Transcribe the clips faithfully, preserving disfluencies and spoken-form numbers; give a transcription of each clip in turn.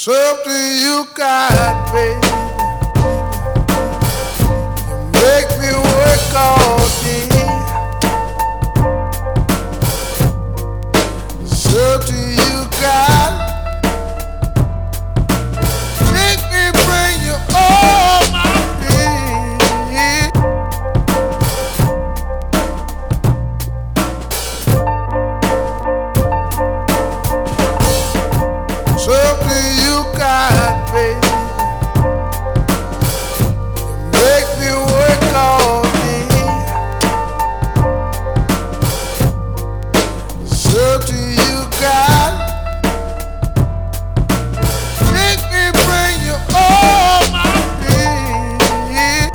Something you got, baby. You make me work all day. Something you got. Make me bring you all my pain. Something you got, baby. You make me work all day. Something you got. Make me bring you all my pain.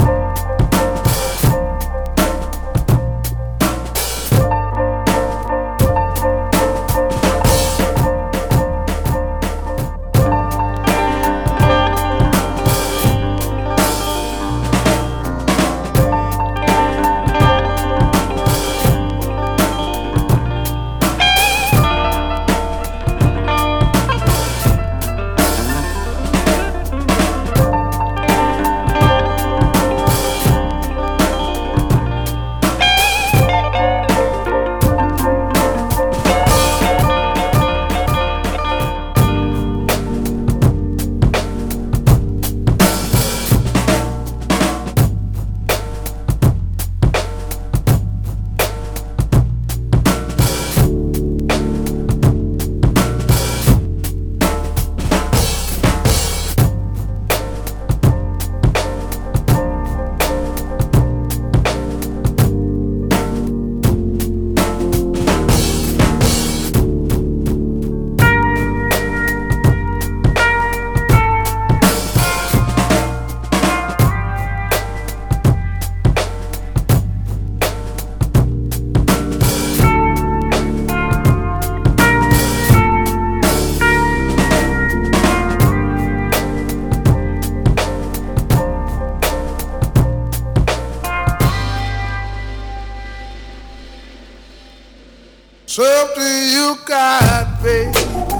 Something you got, baby.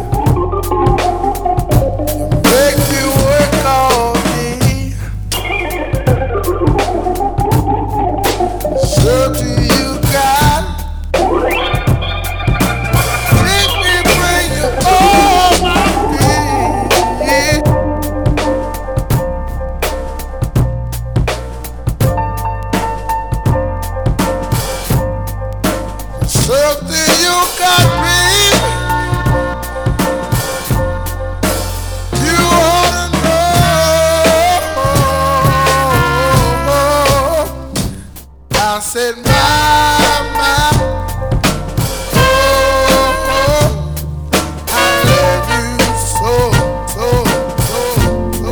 You make me work all day. Something you got. Make me bring you all my pain. Something you got, baby. You ought to know. I said, my, my, oh, I love you so, so, so,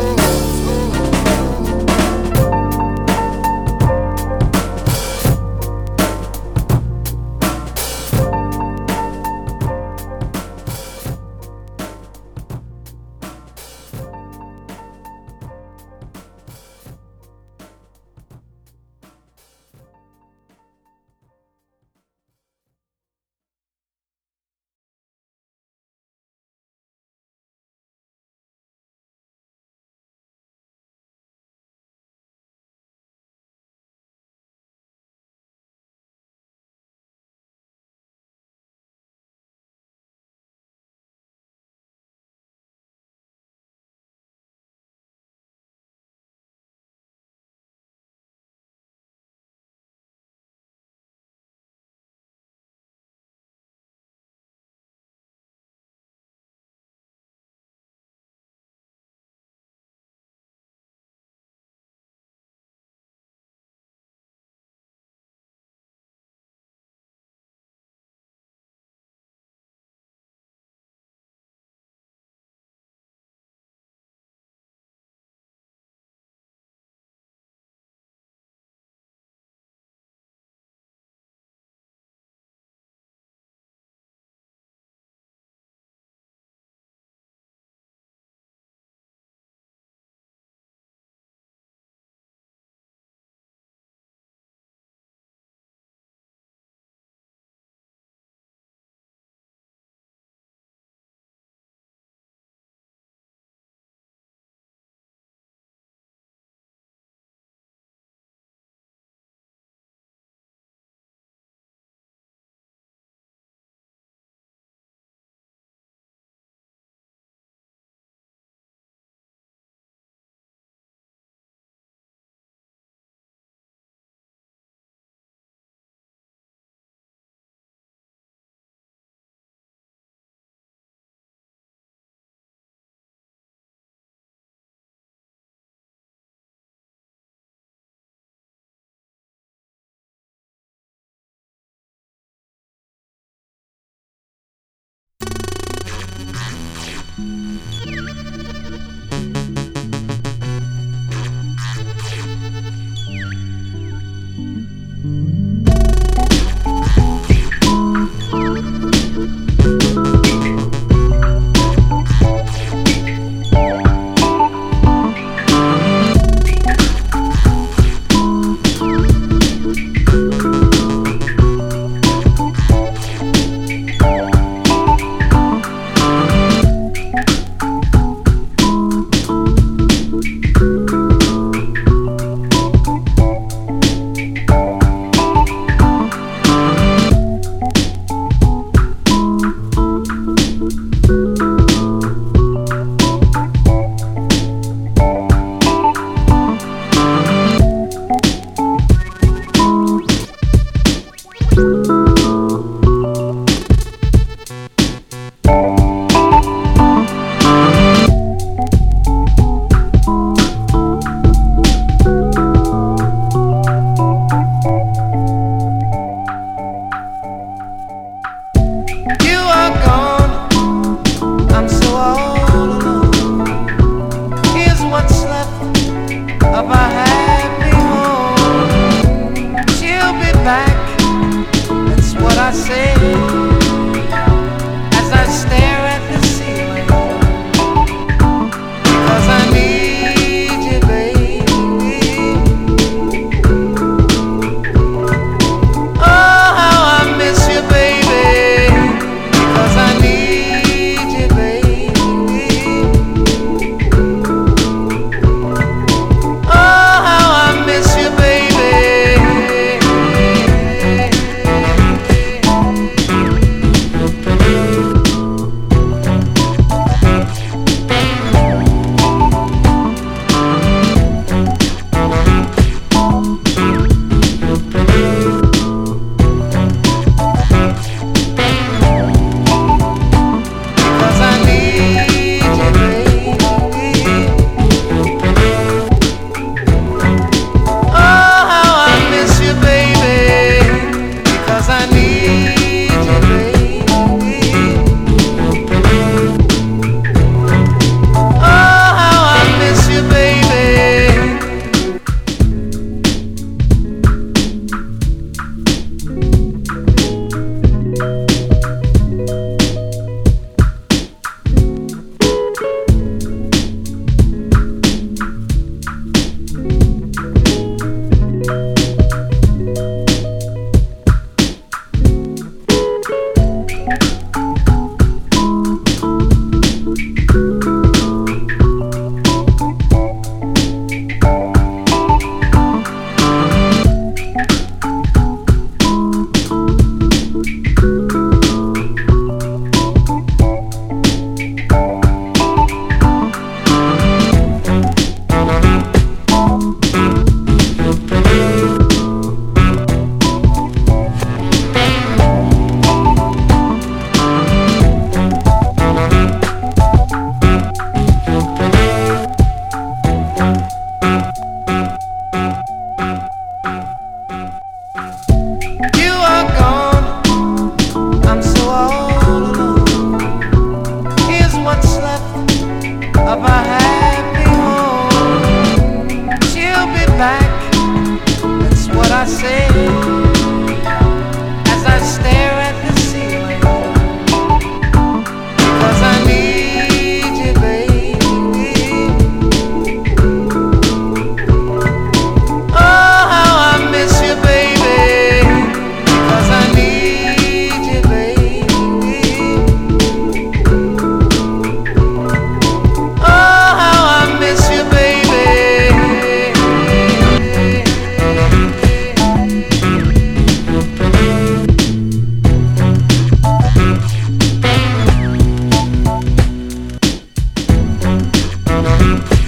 of a happy home. She'll be back, that's what I say, as I stare at the ceiling, because I need you, baby. Oh, how I miss you, baby, because I need you, baby. Oh, how I miss you, baby. Thank you.